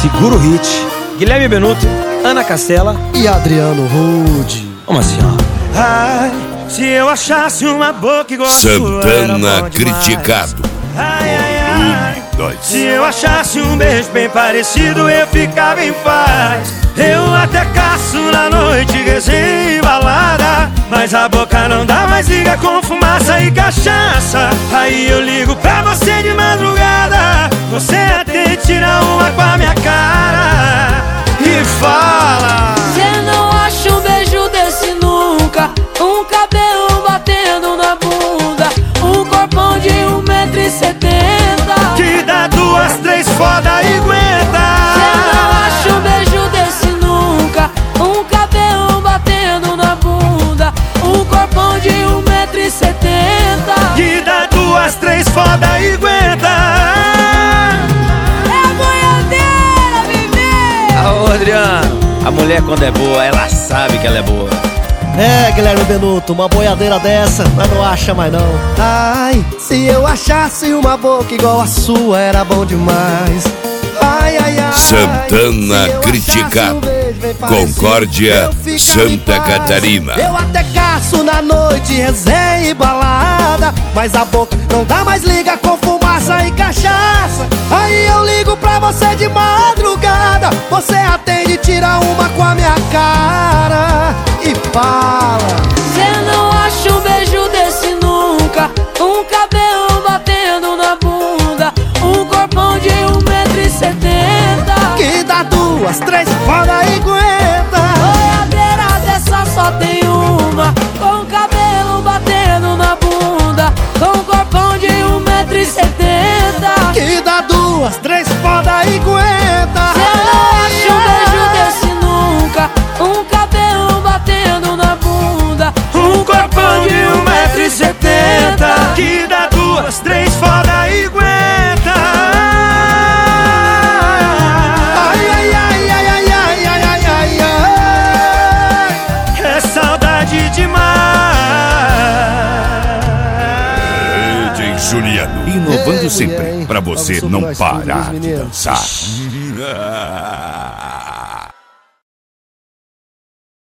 Segura o hit. Guilherme Benuto, Ana Castela e Adriano Rude. Vamos assim, ó. Ai, se eu achasse uma boca igual a sua, Santana criticado. Ai, ai, ai. Se eu achasse um beijo bem parecido, eu ficava em paz. Eu até caço na noite, resenha e balada, mas a boca não dá mais, liga com fumaça e cachaça. Aí eu ligo pra você de madrugada, você atende, tira uma com a minha cara e fala: cê não acha um beijo desse nunca, um cabelo batendo na bunda, um corpão de 1,70m, que dá 2, 3 foda e aguenta. cê não acha um beijo desse nunca, um cabelo batendo na bunda, um corpão de 1,70m, que dá 2, 3 foda e aguenta. É a boiadeira, bebê! Ô Adriano, a mulher quando é boa, ela sabe que ela é boa. É, Guilherme Benuto, uma boiadeira dessa, mas não acha mais não. Ai, se eu achasse uma boca igual a sua, era bom demais. Ai, ai, ai. Santana criticado. Concórdia, Santa Catarina. Eu até caço na noite, resenha e balada, mas a boca não dá mais, liga com fumaça e cachaça. Aí eu ligo pra você de madrugada, você atende, tira uma com a minha cara e fala: cê não acha um beijo desse nunca, um cabelo batendo na bunda, um corpão de 1,70m, que dá 2, 3 foda e aguenta. boiadeira dessa só tem uma, com cabelo batendo na bunda, com corpão de 1,70m, Que dá 2, 3 foda e aguenta. cê não acha um beijo desse nunca, um cabelo batendo na bunda, Um corpão de 1,70m, que dá 2, 3 foda e aguenta. Ai, ai, ai, ai, ai, ai, ai, ai, ai, ai. É saudade demais. DJ Juliano, inovando Ei, sempre, mulher, hein? pra você Vamos não sobrar esse parar de menino. dançar.